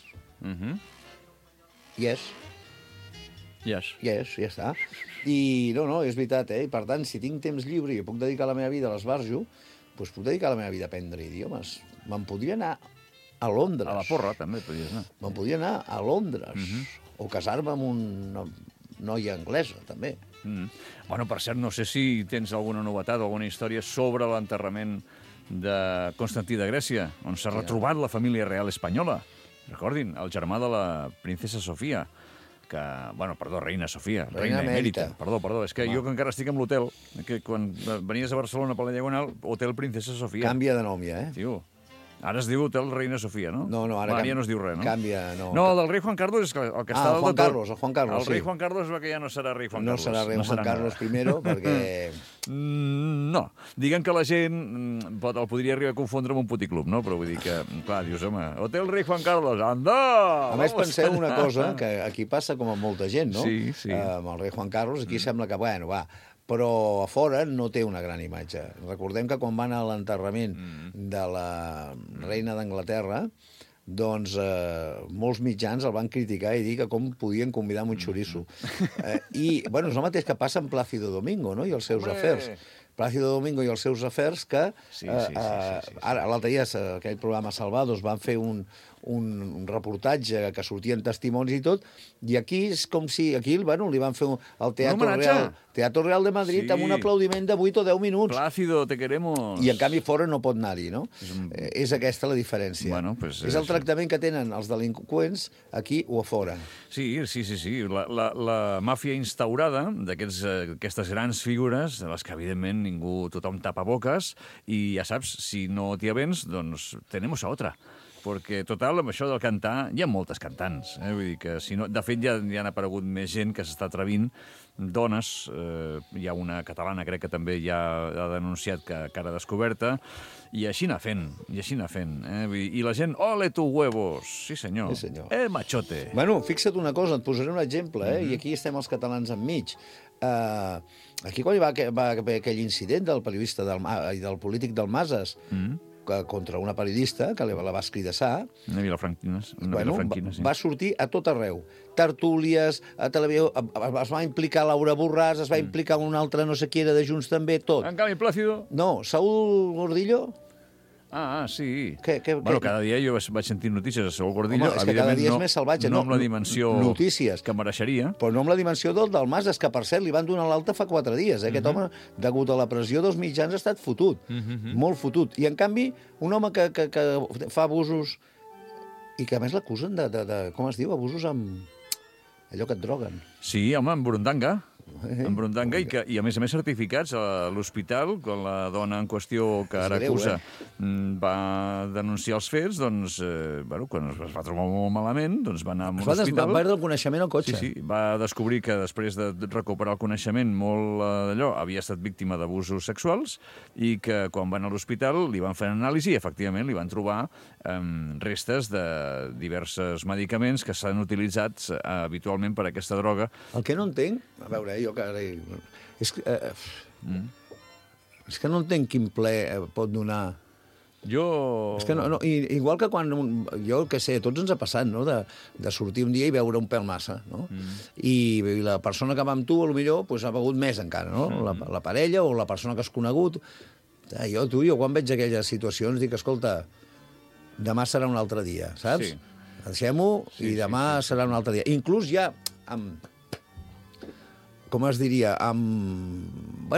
Yes. Yes, ja està. I no, és veritat, I per tant, si tinc temps lliure i puc dedicar la meva vida a l'esbarjo, doncs puc dedicar la meva vida a aprendre idiomes. Me'n podria anar a Londres. A la porra, també podries anar. Me'n podria anar a Londres. O casar-me amb una noia anglesa, també. Bueno, per cert, no sé si tens alguna novetat, alguna història sobre l'enterrament de Constantí de Grècia, on s'ha retrobat la família real espanyola. Recordin, el germà de la princesa Sofia, que, bueno, perdó, reina Sofia, reina emèrita. Perdó, és que jo que encara estic amb l'hotel, que quan venies a Barcelona per la Diagonal, Hotel Princesa Sofia. Canvia de nom ja, Tio, ara es diu Hotel Reina Sofia, no? No, ara ja no es diu res, no? Canvia, no. No, del rei Juan Carlos és el que està... El Juan Carlos, el rei Juan Carlos va que ja no serà rei Juan Carlos. No serà rei Juan Carlos I, perquè... No, diguem que la gent el podria arribar a confondre amb un puticlub, no? Però vull dir que, clar, dius, home, Hotel Rei Juan Carlos, anda! A més, penseu una cosa, que aquí passa com amb molta gent, no? Sí. Amb el rei Juan Carlos, aquí sembla que, bueno, va, però a fora no té una gran imatge. Recordem que quan van a l'enterrament de la reina d'Anglaterra doncs molts mitjans el van criticar i dir que com podien convidar amb un xoriço. I, bueno, és el mateix que passa amb Plácido Domingo, no?, i els seus afers. Plácido Domingo i els seus afers que ara, l'altre dia, aquell programa Salvados, van fer un reportatge que sortien testimonis i tot, i aquí és com si aquí bueno, li van fer el Teatro Real de Madrid amb un aplaudiment de 8 o 10 minuts. Plácido, te queremos. I en canvi fora no pot anar-hi, no? És aquesta la diferència. Bueno, pues és el tractament que tenen els delinqüents aquí o a fora. Sí. La màfia instaurada d'aquestes grans figures, de les que evidentment tothom tapa boques, i ja saps, si no t'hi avens, doncs tenemos a otra. Perquè, total, amb això del cantar, hi ha moltes cantants. Vull dir que, si no, de fet, ja han aparegut més gent que s'està atrevint, dones, hi ha una catalana, crec que també ja ha denunciat que cara descoberta, i així anar fent. I la gent, ole tu huevos! Sí, senyor. Machote! Bueno, fixa't una cosa, et posaré un exemple, i aquí estem els catalans enmig. Aquí quan hi va haver aquell incident del periodista i del polític del Masses, contra una periodista que la va escridassar. Una Vilafranquina, sí. Va sortir a tot arreu. Tertúlies, a televisió, es va implicar Laura Borràs, es va implicar un altre no sé qui era de Junts també, tot. En canvi, Plácido? No, Saúl Gordillo. Sí. Bueno, cada dia jo vaig sentir notícies de Saúl Gordillo. Home, és que cada dia és més salvatge. No amb la dimensió que mereixeria. Però no amb la dimensió del Mas, que per cert li van donar l'alta fa 4 dies. Aquest home, degut a la pressió dels mitjans, ha estat fotut. Molt fotut. I en canvi, un home que fa abusos i que a més l'acusen de com es diu, abusos amb allò que et droguen. Sí, home, amb burundanga. En Brundanga, i a més certificats a l'hospital, quan la dona en qüestió que ara acusa va denunciar els fets, doncs, quan es va trobar molt malament, doncs va anar a un hospital. Va perdre el coneixement al cotxe. Sí, va descobrir que després de recuperar el coneixement molt d'allò, havia estat víctima d'abusos sexuals i que quan van a l'hospital li van fer anàlisi i efectivament li van trobar restes de diversos medicaments que s'han utilitzat habitualment per a aquesta droga. El que no entenc, a veure, jo que ara... És que no entenc quin ple pot donar... És que no, igual que quan... Jo què sé, a tots ens ha passat, no?, de sortir un dia i beure un pèl massa, no? I la persona que va amb tu, potser ha begut més encara, no? La parella o la persona que has conegut. Jo quan veig aquelles situacions dic, escolta, demà serà un altre dia, saps? Deixem-ho i demà serà un altre dia. Inclús ja com es diria, amb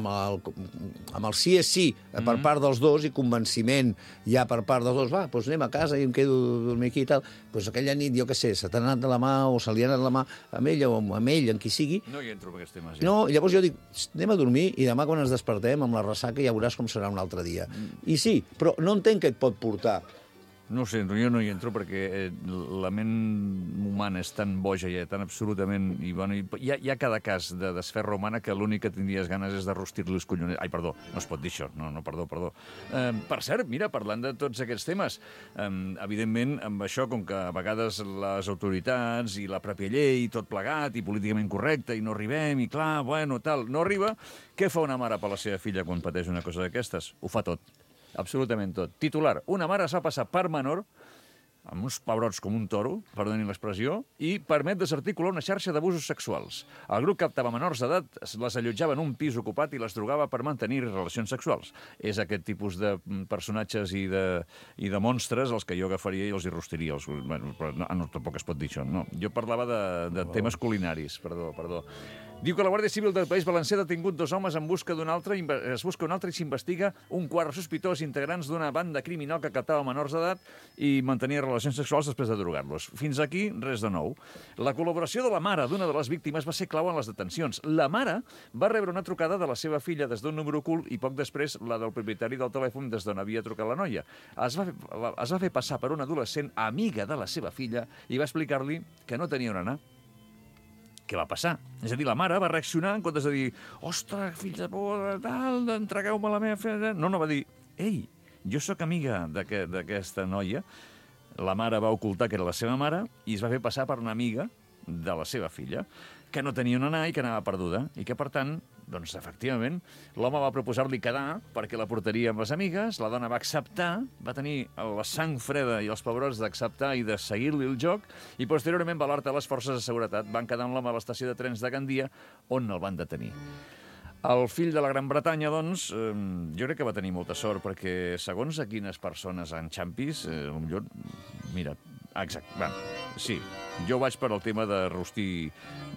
el sí és sí per part dels dos i convenciment ja per part dels dos, doncs anem a casa i em quedo a dormir aquí i tal, doncs aquella nit, jo què sé, se t'ha anat de la mà o se li ha anat de la mà amb ella o amb ell, amb qui sigui. No hi entro en aquests temes. No, llavors jo dic, anem a dormir i demà quan ens despertem amb la ressaca ja veuràs com serà un altre dia. I sí, però no entenc què et pot portar. No sé, jo no hi entro perquè la ment humana és tan boja i tan absolutament... Hi ha cada cas de desferra humana que l'únic que tindries ganes és de rostir-li els collonets. Ai, perdó, no es pot dir això. No, perdó. Per cert, mira, parlant de tots aquests temes, evidentment, amb això, com que a vegades les autoritats i la pròpia llei, tot plegat, i políticament correcte, i no arribem, i clar, bueno, tal, no arriba, què fa una mare per la seva filla quan pateix una cosa d'aquestes? Ho fa tot. Absolutament tot. Titular, una mare s'ha passat per menor, amb uns pebrots com un toro, perdonin l'expressió, i permet desarticular una xarxa d'abusos sexuals. El grup captava menors d'edat, les allotjava en un pis ocupat i les drogava per mantenir relacions sexuals. És aquest tipus de personatges i de monstres els que jo agafaria i els hi rostiria. Bueno, però no, tampoc es pot dir això. No. Jo parlava de temes culinaris, perdó. Diu que la Guàrdia Civil del País Valencià ha detingut 2 homes en busca d'un altre, es busca un altre i s'investiga un quart sospitós integrants d'una banda criminal que captava menors d'edat i mantenia relacions sexuals després de drogar-los. Fins aquí, res de nou. La col·laboració de la mare d'una de les víctimes va ser clau en les detencions. La mare va rebre una trucada de la seva filla des d'un número ocult i poc després la del propietari del telèfon des d'on havia trucat la noia. Es va fer passar per una adolescent amiga de la seva filla i va explicar-li que no tenia on anar. Què va passar? És a dir, la mare va reaccionar en comptes de dir «Ostres, fill de puta, tal, entregueu-me la meva filla...» No, va dir «Ei, jo sóc amiga d'aquesta noia». La mare va ocultar que era la seva mare i es va fer passar per una amiga de la seva filla, que no tenia on anar i que anava perduda, i que, per tant, Doncs, efectivament, l'home va proposar-li quedar perquè la portaria amb les amigues, la dona va acceptar, va tenir la sang freda i els pebrots d'acceptar i de seguir-li el joc, i posteriorment va alertar les forces de seguretat. Van quedar amb l'home a l'estació de trens de Gandia, on el van detenir. El fill de la Gran Bretanya, doncs, jo crec que va tenir molta sort, perquè segons a quines persones en xampis, potser, mira, exacte, va, sí, jo vaig per al tema de rostir.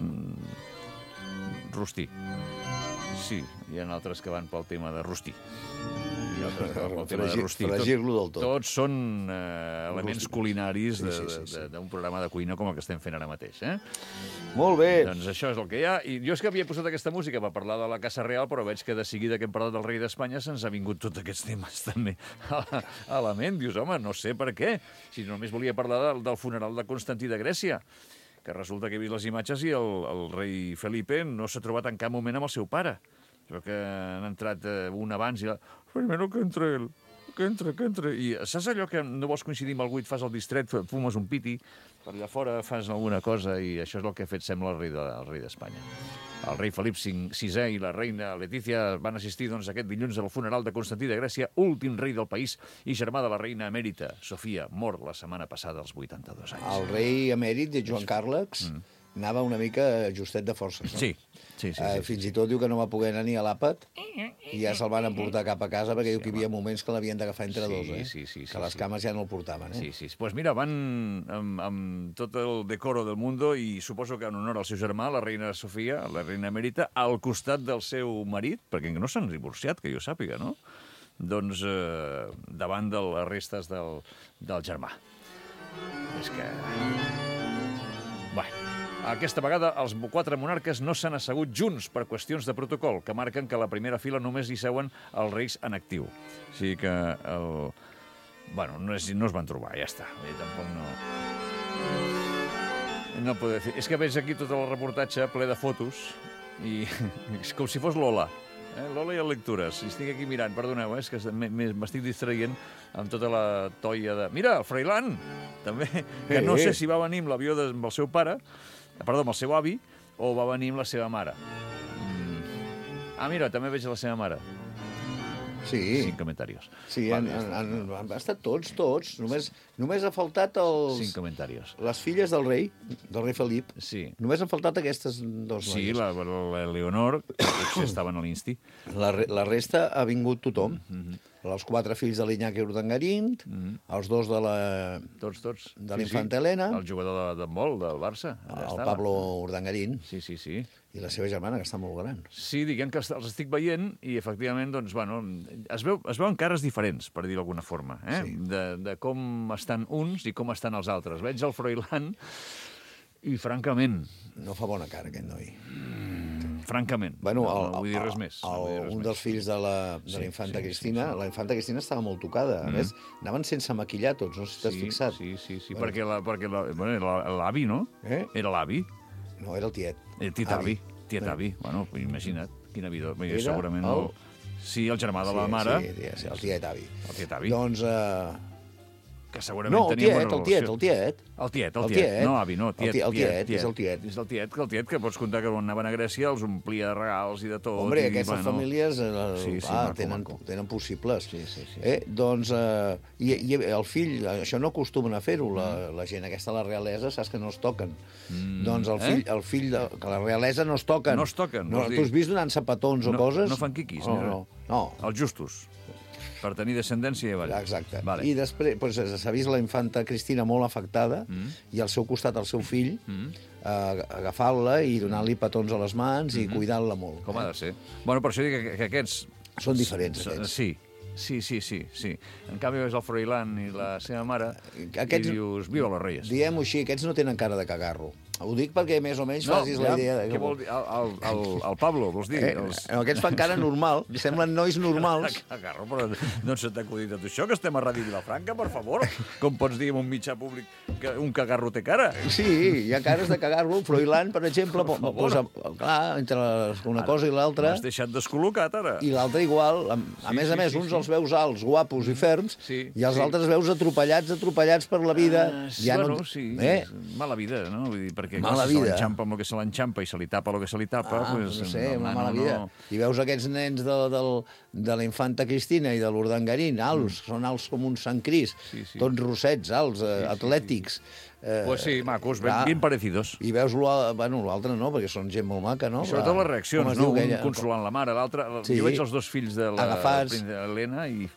Sí, hi ha altres que van pel tema de rostir. Hi ha altres que van pel tema de rostir. Fregir-lo del tot. Tots són elements culinaris d'un programa de cuina com el que estem fent ara mateix. Molt bé. Doncs això és el que hi ha. I jo és que havia posat aquesta música per parlar de la Casa Real, però veig que de seguida que hem parlat del rei d'Espanya se'ns ha vingut tots aquests temes també a la ment. Dius, home, no sé per què. Si només volia parlar del funeral de Constantí de Grècia, que resulta que he vist les imatges i el rei Felipe no s'ha trobat en cap moment amb el seu pare. Però que han entrat un abans i primero que entre ell, que entre. I saps allò que no vols coincidir amb algú i et fas el distret, fumes un piti, per allà fora fas alguna cosa, i això és el que ha fet, sembla, el rei d'Espanya. El rei Felip VI i la reina Letícia van assistir aquest dilluns al funeral de Constantí de Grècia, últim rei del país i germà de la reina emèrita, Sofia, mort la setmana passada als 82 anys. El rei emèrit de Joan Carles anava una mica justet de forces, no? Sí. Fins i tot diu que no va poder anar ni a l'àpat i ja se'l van emportar cap a casa perquè diu que hi havia moments que l'havien d'agafar entre dos, que les cames ja no el portaven. Sí. Pues mira, van amb tot el decoro del mundo i suposo que en honor al seu germà, la reina Sofia, la reina emèrita, al costat del seu marit, perquè no s'han divorciat, que jo sàpiga, no? Doncs davant de les restes del germà. És que... Bueno... Aquesta vegada els 4 monarques no s'han assegut junts per qüestions de protocol, que marquen que a la primera fila només hi seuen els reis en actiu. O sigui que bueno, no es van trobar, ja està. Tampoc no poder fer. És que veig aquí tot el reportatge ple de fotos i és com si fos Lola. Lola i el Lectures. I estic aquí mirant, perdoneu, és que m'estic distraient amb tota la toia de... Mira, el Freiland, també, que no sé si va venir amb l'avió amb el seu pare, perdó, amb el seu avi, o va venir amb la seva mare. Mira, també veig la seva mare. Sí. 5 comentaris. Sí, han estat tots. Només ha faltat 5 comentaris. Les filles del rei Felip. Sí. Només han faltat aquestes dos noies. Sí, la Leonor, que potser estaven a l'Insti. La resta ha vingut tothom. Els 4 fills de l'Iñaki Urdangarín, els 2 de la... Tots. De l'Infanta Helena. El jugador d'handbol del Barça. El Pablo Urdangarín. Sí. I la seva germana, que està molt gran. Sí, diguem que els estic veient i, efectivament, doncs, bueno, es veuen cares diferents, per dir d'alguna forma, de com estan uns i com estan els altres. Veig el Froilán i, francament... No fa bona cara, aquest noi. Francament, bueno, no vull dir res més. Un dels fills de la infanta Cristina, la infanta Cristina estava molt tocada. A més, anaven sense maquillar tots, no sé si t'has fixat. Sí, perquè l'avi, no? Era l'avi. No, era el tiet. El tiet avi. Bueno, imagina't, quina vida. Segurament no... Sí, el germà de la mare. Sí, el tiet avi. El tiet avi. Doncs... Que segurament tenia bona relació. El tiet. No, avi, no. És el tiet. És el tiet, que pots comptar que quan anaven a Grècia els omplia de regals i de tot. Hombre, aquestes famílies tenen possibles. Doncs, i el fill, això no acostumen a fer-ho, la gent aquesta, la realesa, saps que no es toquen. Doncs el fill, que la realesa no es toquen. No es toquen. Tu has vist donant sapatons o coses? No fan quiquis. No. Els justos. Per tenir descendència i avall. Exacte. I després s'ha vist la infanta Cristina molt afectada i al seu costat el seu fill agafant-la i donant-li petons a les mans i cuidant-la molt. Com ha de ser. Bueno, per això dic que aquests... Són diferents, aquests. Sí. En canvi, és el Froilán i la seva mare i dius, viva los Reyes. Diguem-ho així, aquests no tenen cara de cagarro. Ho dic perquè més o menys facis la idea. Què vol dir? El Pablo, vols dir? Aquests fan cara normal, semblen nois normals. Cagarro, però no se t'ha acudit tot això, que estem a Ràdio Vilafranca, per favor. Com pots dir en un mitjà públic que un cagarro té cara? Sí, hi ha cares de cagarro. Froilán, per exemple, clar, entre una cosa i l'altra... M'has deixat descol·locat, ara. I l'altra igual. A més, uns els veus alts, guapos i ferms, i els altres veus atropellats per la vida. Bueno, sí, mala vida, no? Vull dir, perquè mala clar, si vida. se l'enxampa amb el que se l'enxampa i se li tapa el que se li tapa... Pues, no sé, una mala vida. I veus aquests nens de la infanta Cristina i de l'Urdangarín, alts, són alts com un Sant Cris, tots rossets, alts, atlètics. Pues sí, macos, ben parecidos. I veus l'altre no, perquè són gent molt maca, no? I sobretot les reaccions, no? Un consolant la mare, l'altre... Jo veig els dos fills de l'Helena i...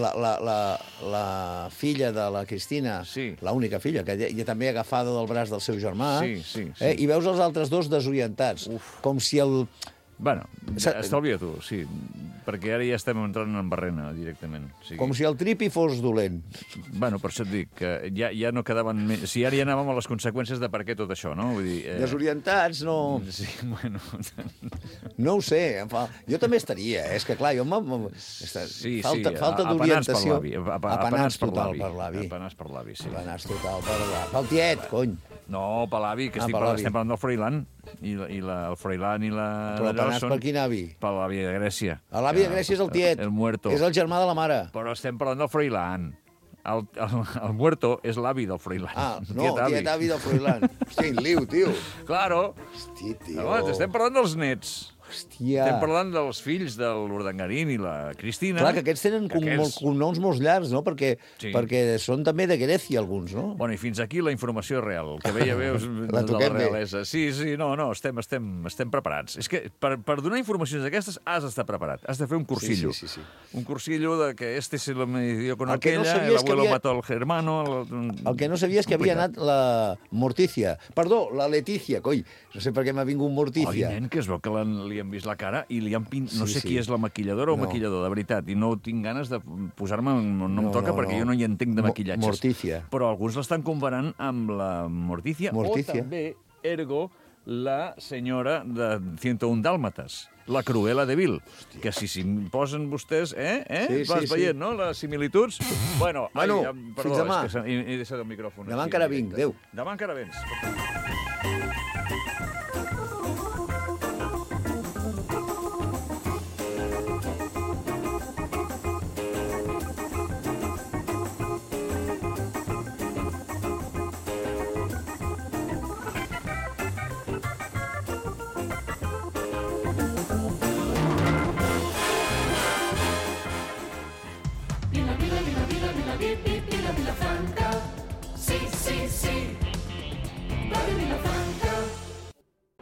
La filla de la Cristina, l'única filla, que també agafada del braç del seu germà, i veus els altres dos desorientats, com si el... Bueno, estalvia tu, sí, perquè ara ja estem entrant en barrena directament. Com si el tripi fos dolent. Bueno, per això et dic que ja no quedaven... Si ara ja anàvem a les conseqüències de per què tot això, no? Vull dir... Desorientats, no... Sí, bueno... No ho sé, jo també estaria, és que clar, jo... Falta d'orientació. Apenats per l'avi. Apenats per l'avi, sí. Apenats total per l'avi. Pel tiet, cony. No, per l'avi, que estem parlant del Froilán. El Froilán i la... Però apenats per quin avi? Per l'avi de Grècia. L'avi de Grècia és el tiet. El muerto. És el germà de la mare. Però estem parlant del Froilán. El muerto és l'avi del Froilán. Ah, no, tiet avi del Froilán. Hòstia, quin liu, tio. Claro. Hòstia, tio. Home, estem parlant dels nets. Hòstia. Estem parlant dels fills de l'Urdangarín i la Cristina. Clar, que aquests tenen cognoms molt llargs, no? Perquè són també de Grècia, alguns, no? Bueno, i fins aquí la informació real, que veus de la realesa. Sí, no, estem preparats. És que per donar informacions d'aquestes has d'estar preparat. Has de fer un cursillo. Sí. Un cursillo de que este se lo medio con aquella, el abuelo mató al germano... El que no sabia és que havia anat la Mortícia. Perdó, la Letícia, coi. No sé per què m'ha vingut Mortícia. Oi, nen, que es veu que li han vist la cara i li han no sé qui és la maquilladora o maquillador, de veritat, i no tinc ganes de posar-me on no em toca perquè jo no hi entenc de maquillatges. Mortícia. Però alguns l'estan comparant amb la Mortícia. O també, ergo, la senyora de 101 Dàlmates, la Cruella de Vil, que si posen vostès, vas veient, no?, les similituds. Bueno, fins demà. He deixat el micròfon. Demà encara vinc, adéu. Demà encara vens. Vila Franca, sí, sí, sí.